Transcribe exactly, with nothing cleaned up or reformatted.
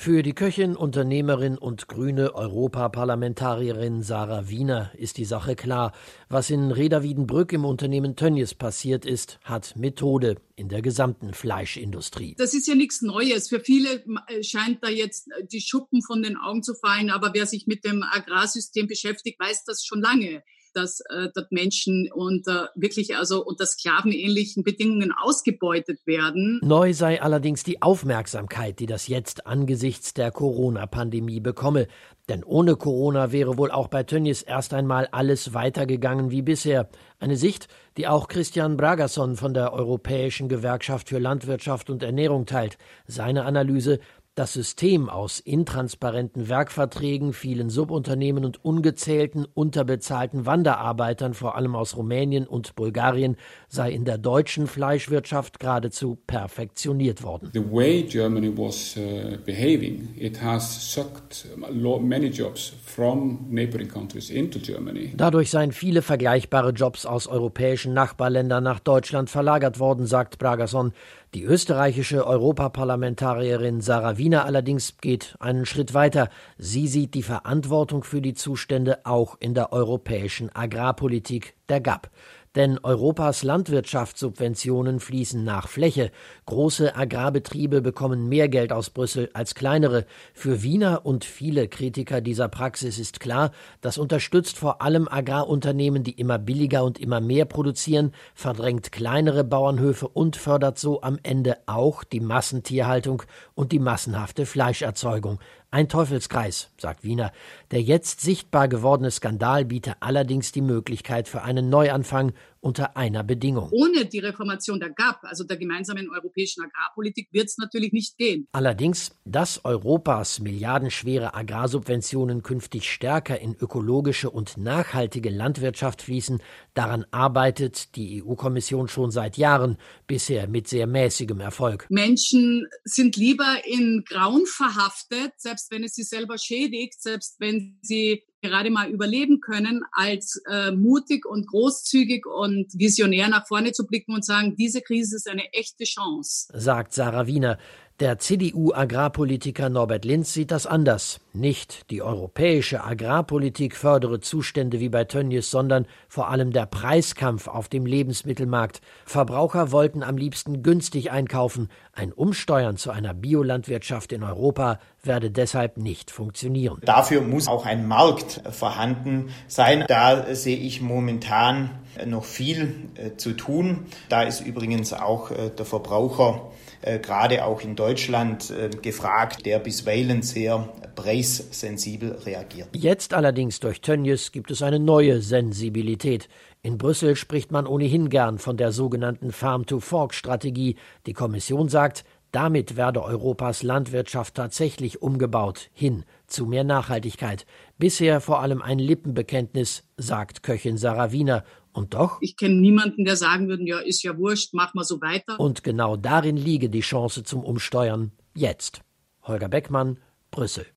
Für die Köchin, Unternehmerin und grüne Europaparlamentarierin Sarah Wiener ist die Sache klar. Was in Reda-Wiedenbrück im Unternehmen Tönnies passiert ist, hat Methode in der gesamten Fleischindustrie. Das ist ja nichts Neues. Für viele scheint da jetzt die Schuppen von den Augen zu fallen. Aber wer sich mit dem Agrarsystem beschäftigt, weiß das schon lange, dass äh, dort Menschen unter wirklich also unter sklavenähnlichen Bedingungen ausgebeutet werden. Neu sei allerdings die Aufmerksamkeit, die das jetzt angesichts der Corona-Pandemie bekomme. Denn ohne Corona wäre wohl auch bei Tönnies erst einmal alles weitergegangen wie bisher. Eine Sicht, die auch Christian Bragason von der Europäischen Gewerkschaft für Landwirtschaft und Ernährung teilt. Seine Analyse: Das System aus intransparenten Werkverträgen, vielen Subunternehmen und ungezählten unterbezahlten Wanderarbeitern, vor allem aus Rumänien und Bulgarien, sei in der deutschen Fleischwirtschaft geradezu perfektioniert worden. The way Germany was uh, behaving, it has sucked many jobs from neighboring countries into Germany. Dadurch seien viele vergleichbare Jobs aus europäischen Nachbarländern nach Deutschland verlagert worden, sagt Bragason. Die österreichische Europaparlamentarierin Sarah Wiener allerdings geht einen Schritt weiter. Sie sieht die Verantwortung für die Zustände auch in der europäischen Agrarpolitik, der G A P. Denn Europas Landwirtschaftssubventionen fließen nach Fläche. Große Agrarbetriebe bekommen mehr Geld aus Brüssel als kleinere. Für Wiener und viele Kritiker dieser Praxis ist klar, das unterstützt vor allem Agrarunternehmen, die immer billiger und immer mehr produzieren, verdrängt kleinere Bauernhöfe und fördert so am Ende auch die Massentierhaltung und die massenhafte Fleischerzeugung. Ein Teufelskreis, sagt Wiener. Der jetzt sichtbar gewordene Skandal biete allerdings die Möglichkeit für einen Neuanfang unter einer Bedingung. Ohne die Reformation der G A P, also der gemeinsamen europäischen Agrarpolitik, wird es natürlich nicht gehen. Allerdings, dass Europas milliardenschwere Agrarsubventionen künftig stärker in ökologische und nachhaltige Landwirtschaft fließen, daran arbeitet die E U-Kommission schon seit Jahren, bisher mit sehr mäßigem Erfolg. Menschen sind lieber in Grauen verhaftet, selbst wenn es sie selber schädigt, selbst wenn sie gerade mal überleben können, als äh, mutig und großzügig und visionär nach vorne zu blicken und sagen, diese Krise ist eine echte Chance, sagt Sarah Wiener. Der C D U-Agrarpolitiker Norbert Linz sieht das anders. Nicht die europäische Agrarpolitik fördere Zustände wie bei Tönnies, sondern vor allem der Preiskampf auf dem Lebensmittelmarkt. Verbraucher wollten am liebsten günstig einkaufen. Ein Umsteuern zu einer Biolandwirtschaft in Europa werde deshalb nicht funktionieren. Dafür muss auch ein Markt vorhanden sein. Da sehe ich momentan noch viel äh, zu tun. Da ist übrigens auch äh, der Verbraucher äh, gerade auch in Deutschland äh, gefragt, der bisweilen sehr preissensibel reagiert. Jetzt allerdings durch Tönnies gibt es eine neue Sensibilität. In Brüssel spricht man ohnehin gern von der sogenannten Farm-to-Fork-Strategie. Die Kommission sagt, damit werde Europas Landwirtschaft tatsächlich umgebaut, hin zu mehr Nachhaltigkeit. Bisher vor allem ein Lippenbekenntnis, sagt Köchin Sarah Wiener. Und doch? Ich kenne niemanden, der sagen würde, ja, ist ja wurscht, mach mal so weiter. Und genau darin liege die Chance zum Umsteuern jetzt. Holger Beckmann, Brüssel.